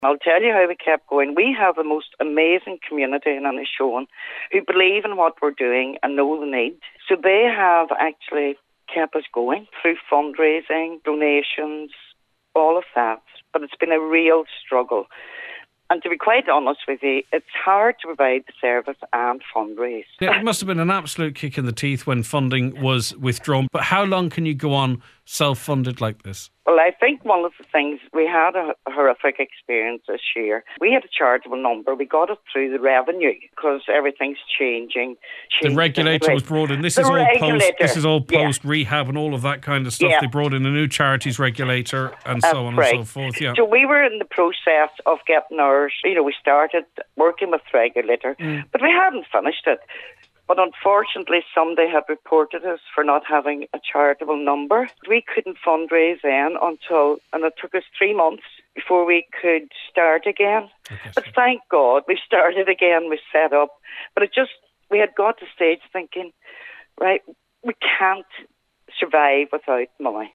I'll tell you how we kept going. We have the most amazing community in Inishowen who believe in what we're doing and know the need. So they have actually kept us going through fundraising, donations, all of that. But it's been a real struggle. And to be quite honest with you, it's hard to provide the service and fundraise. Yeah, it must have been an absolute kick in the teeth when funding was withdrawn. But how long can you go on self-funded like this? Well, I think one of the things, we had a horrific experience this year. We had a charitable number. We got it through the revenue because everything's changing. The regulator was brought in. This is all post rehab and all of that kind of stuff. Yeah. They brought in a new charities regulator and so on and so forth. Yeah. So we were in the process of getting ours. We started working with the regulator, but we hadn't finished it. But unfortunately, somebody had reported us for not having a charitable number. We couldn't fundraise then and it took us 3 months before we could start again. But thank God we started again, we set up. But we had got to stage thinking, right, we can't survive without money.